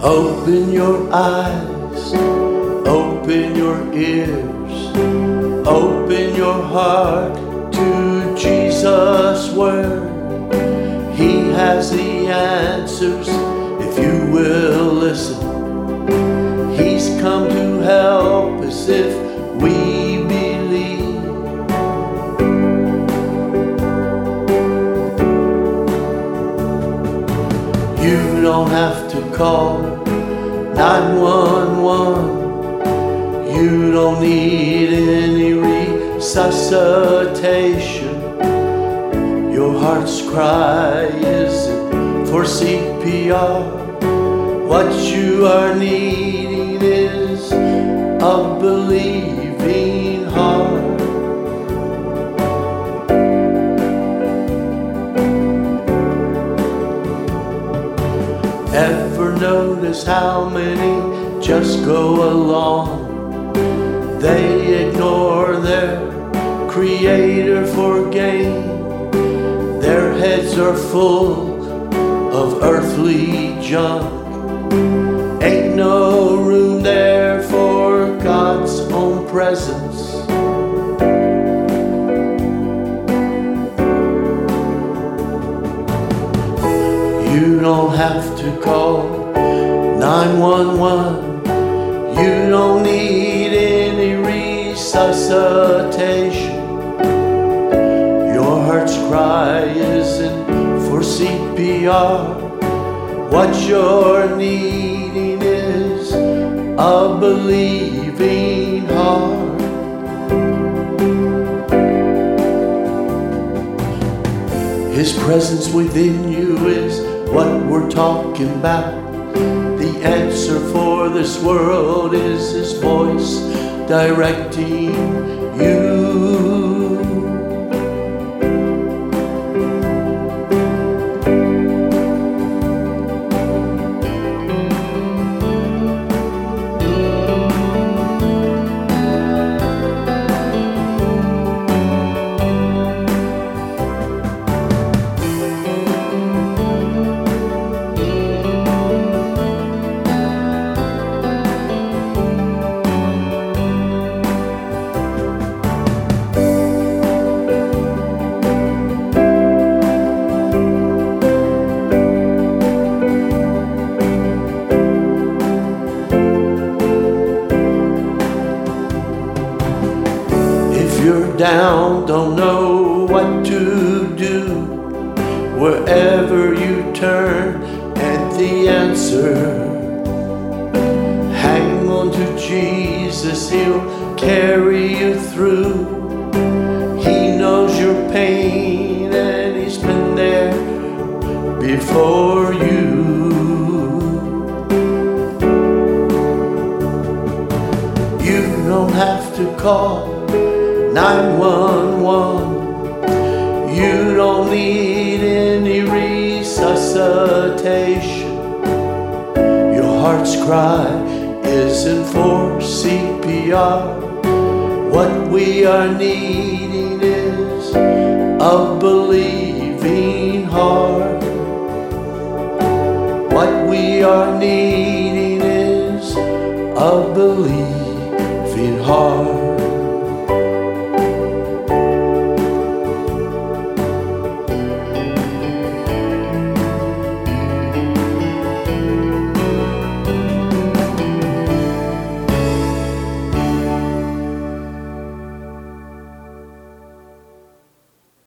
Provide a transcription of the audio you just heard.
Open your eyes, open your ears, open your heart to Jesus' word. He has the answers if you will listen. He's come to help us if we believe. You don't have to call 911. You don't need any resuscitation. Your heart's cry isn't for CPR. What you are needing is a believing heart. Ever notice how many just go along? They ignore their Creator for gain. Their heads are full of earthly junk. Ain't no room there for God's own presence. You don't have to call 911. You don't need any resuscitation. Your heart's cry isn't for CPR. What you're needing is a believing heart. His presence within you is what we're talking about. The answer for this world is His voice directing you. You're down, don't know what to do. Wherever you turn, and the answer. Hang on to Jesus, He'll carry you through. He knows your pain, and He's been there before you. You don't have to call 911. You don't need any resuscitation. Your heart's cry isn't for CPR. What we are needing is a believing heart. What we are needing is a believing heart.